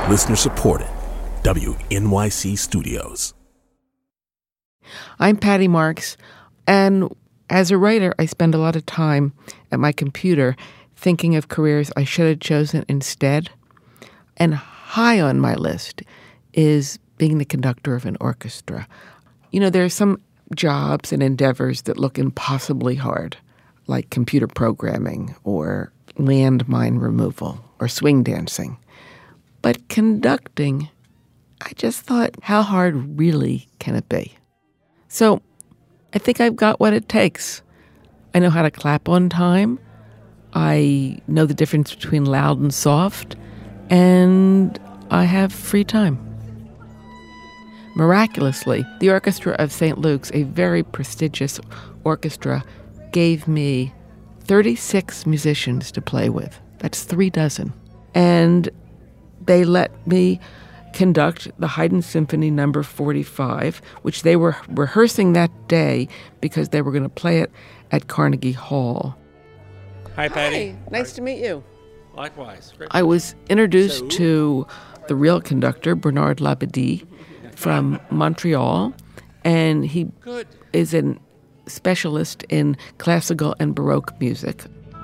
Listener supported. WNYC Studios. I'm Patty Marks, and as a writer, I spend a lot of time at my computer thinking of careers I should have chosen instead. And high on my list is being the conductor of an orchestra. You know, there are some jobs and endeavors that look impossibly hard, like computer programming or landmine removal or swing dancing. But conducting, I just thought, how hard really can it be? So I think I've got what it takes. I know how to clap on time. I know the difference between loud and soft. And I have free time. Miraculously, the Orchestra of St. Luke's, a very prestigious orchestra, gave me 36 musicians to play with. That's 3 dozen. And they let me conduct the Haydn Symphony No. 45, which they were rehearsing that day because they were going to play it at Carnegie Hall. Hi, Patty. Hi, nice to meet you. Likewise. Great. I was introduced to the real conductor, Bernard Labadie, from Montreal, and he is a specialist in classical and Baroque music.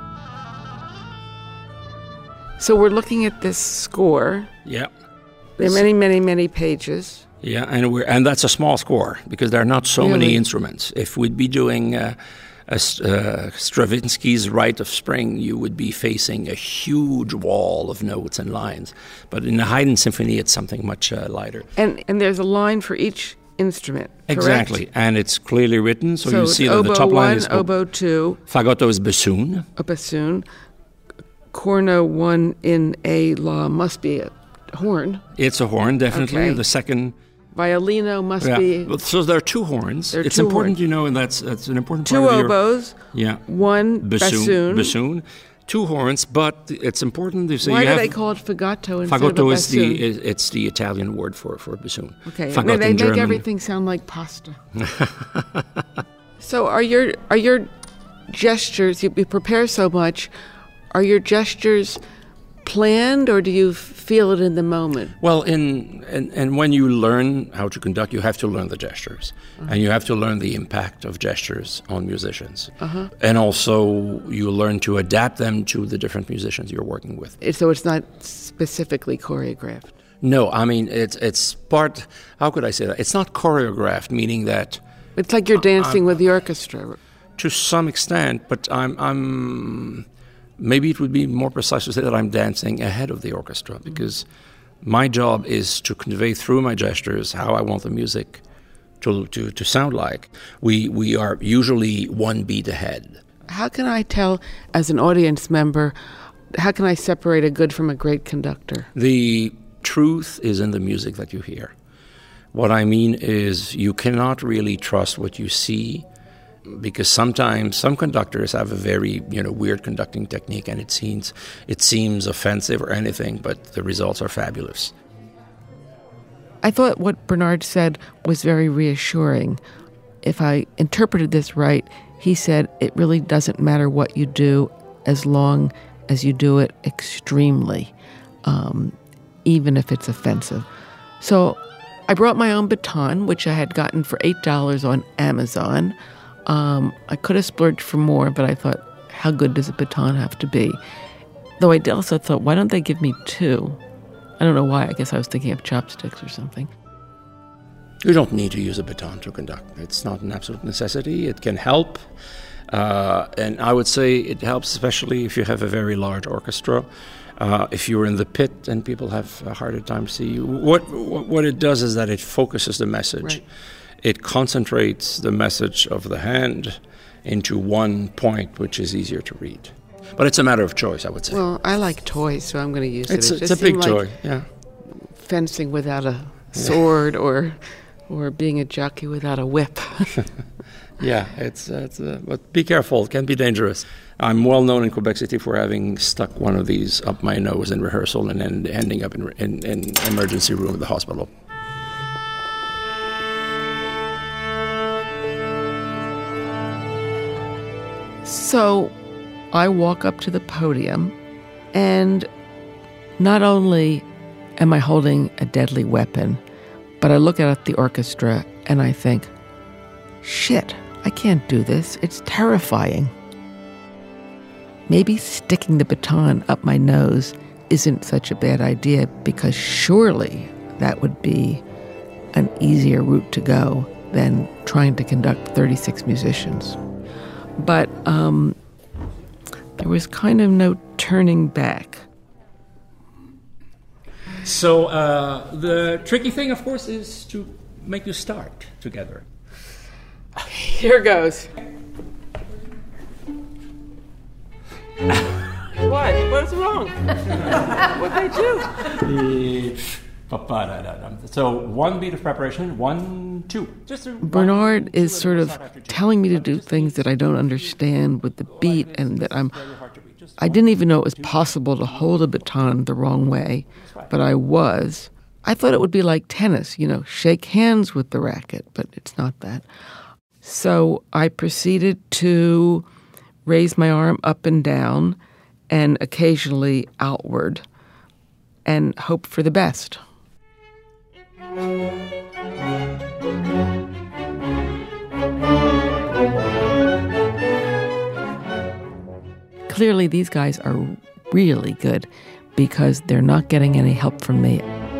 So we're looking at this score. Yeah. There are many, many, many pages. Yeah, and that's a small score because there are not so many instruments. If we'd be doing Stravinsky's Rite of Spring, you would be facing a huge wall of notes and lines. But in the Haydn Symphony, it's something much lighter. And there's a line for each instrument, correct? Exactly, and it's clearly written, so you see that oboe the top line 1, is oboe 2. Fagotto is bassoon. A bassoon. Corno 1 in A La must be a horn. It's a horn, definitely. Okay. The second... Violino must be... So there are 2 horns. It's important, you know, and that's an important part 2 of oboes. Yeah. 1 bassoon. Bassoon. 2 horns, but it's important to say Why do they call it fagotto instead of a bassoon? It's the Italian word for bassoon. Okay. Fagotto They in make German. everything sound like pasta. So are your gestures, you prepare so much, are your gestures planned, or do you feel it in the moment? Well, and when you learn how to conduct, you have to learn the gestures, and you have to learn the impact of gestures on musicians, and also you learn to adapt them to the different musicians you're working with. So it's not specifically choreographed. No, I mean it's part. How could I say that? It's not choreographed, meaning that it's like you're dancing with the orchestra. To some extent, but I'm maybe it would be more precise to say that I'm dancing ahead of the orchestra, because my job is to convey through my gestures how I want the music to sound like. We are usually 1 beat ahead. How can I tell, as an audience member, how can I separate a good from a great conductor? The truth is in the music that you hear. What I mean is you cannot really trust what you see, because sometimes some conductors have a very weird conducting technique, and it seems offensive or anything, but the results are fabulous. I thought what Bernard said was very reassuring. If I interpreted this right, he said it really doesn't matter what you do as long as you do it extremely, even if it's offensive. So I brought my own baton, which I had gotten for $8 on Amazon. I could have splurged for more, but I thought, how good does a baton have to be? Though I also thought, why don't they give me 2? I don't know why. I guess I was thinking of chopsticks or something. You don't need to use a baton to conduct. It's not an absolute necessity. It can help. And I would say it helps especially if you have a very large orchestra. If you're in the pit and people have a harder time see you. What it does is that it focuses the message. Right. It concentrates the message of the hand into one point, which is easier to read. But it's a matter of choice, I would say. Well, I like toys, so I'm going to use it. It's a big toy, yeah. Fencing without a sword or being a jockey without a whip. Yeah, but be careful, it can be dangerous. I'm well known in Quebec City for having stuck one of these up my nose in rehearsal and then ending up in emergency room at the hospital. So I walk up to the podium, and not only am I holding a deadly weapon? But I look at the orchestra and I think, shit, I can't do this. It's terrifying. Maybe sticking the baton up my nose isn't such a bad idea, because surely that would be an easier route to go than trying to conduct 36 musicians. But there was kind of no turning back. So the tricky thing, of course, is to make you start together. Here goes. What? What's wrong? What'd I do? So 1 beat of preparation, 1, 2. Bernard is sort of telling me to do things that I don't understand with the beat, and that I didn't even know it was possible to hold a baton the wrong way, but I was. I thought it would be like tennis, shake hands with the racket, but it's not that. So I proceeded to raise my arm up and down and occasionally outward and hope for the best. Clearly, these guys are really good because they're not getting any help from me.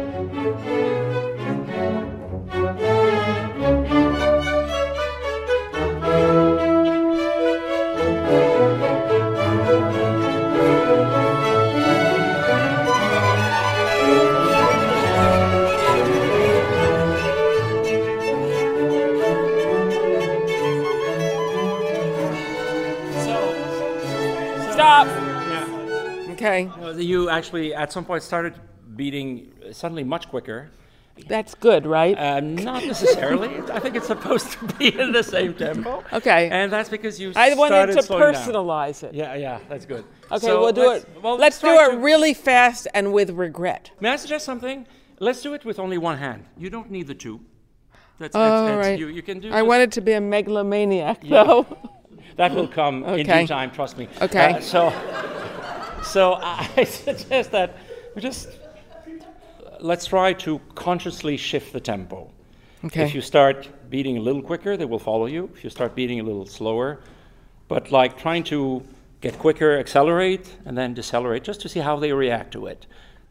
Stop! Yeah. Okay. You actually, at some point, started beating suddenly much quicker. That's good, right? Not necessarily. I think it's supposed to be in the same tempo. Okay. And that's because you I wanted to slowing personalize down. it. Yeah, that's good. Okay, So we'll do it. well, let's do try it really fast and with regret. May I suggest something? Let's do it with only one hand. You don't need the two. All right. You can do. I wanted to be a megalomaniac, though. That will come in Okay. due time. Trust me. Okay. So I suggest that we just let's try to consciously shift the tempo. Okay. If you start beating a little quicker, they will follow you. If you start beating a little slower, but like trying to get quicker, accelerate, and then decelerate, just to see how they react to it.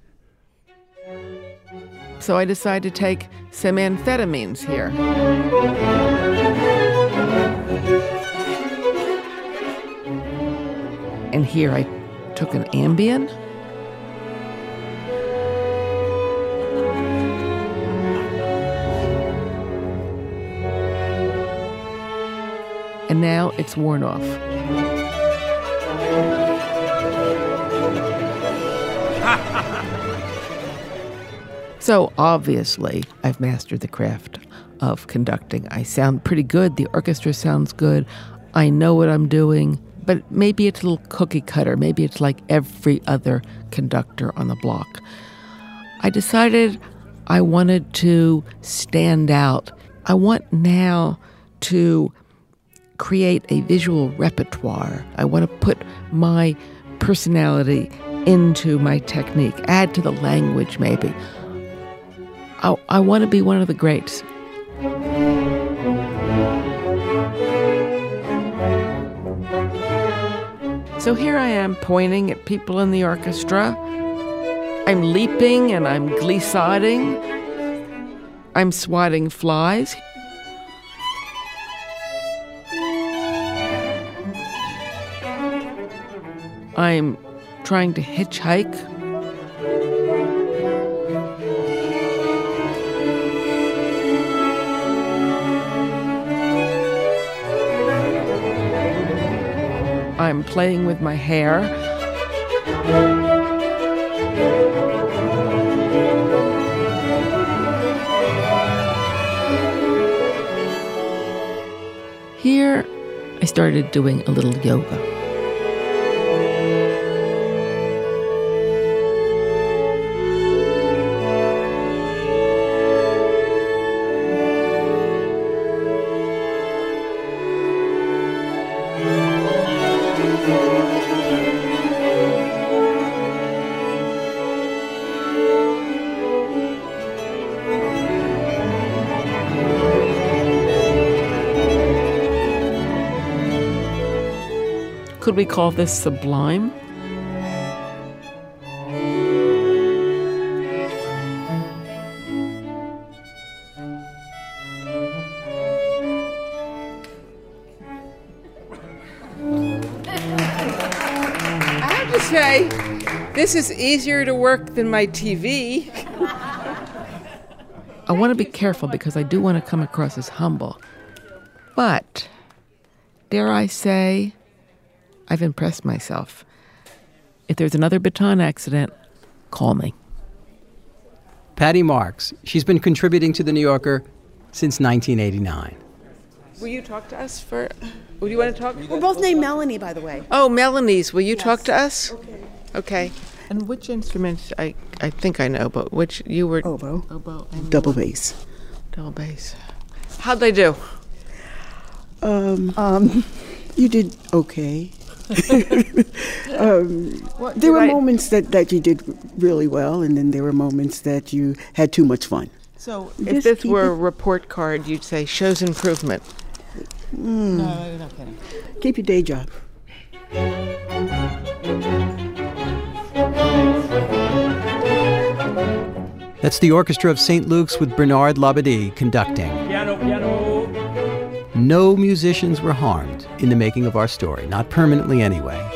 So I decided to take some amphetamines here. And here I took an Ambien. And now it's worn off. So obviously, I've mastered the craft of conducting. I sound pretty good. The orchestra sounds good. I know what I'm doing. But maybe it's a little cookie cutter. Maybe it's like every other conductor on the block. I decided I wanted to stand out. I want now to create a visual repertoire. I want to put my personality into my technique, add to the language maybe. I want to be one of the greats. So here I am pointing at people in the orchestra. I'm leaping and I'm glissading. I'm swatting flies. I'm trying to hitchhike. I'm playing with my hair. Here, I started doing a little yoga. Could we call this sublime? I have to say, this is easier to work than my TV. I want to be careful because I do want to come across as humble. But, dare I say, I've impressed myself. If there's another baton accident, call me. Patty Marks. She's been contributing to The New Yorker since 1989. Will you talk to us for... Would you want to talk? We're both named Melanie, by the way. Oh, Melanie's. Will you talk to us? Okay. Okay. And which instruments? I think I know, but which you were... Oboe. Oboe. And Double bass. double bass. How'd they do? You did okay. There were moments that you did really well, and then there were moments that you had too much fun. So if this were a report card, you'd say, shows improvement. No, you're not kidding. Keep your day job. That's the Orchestra of St. Luke's with Bernard Labadie conducting. Piano, piano. No musicians were harmed in the making of our story, not permanently anyway.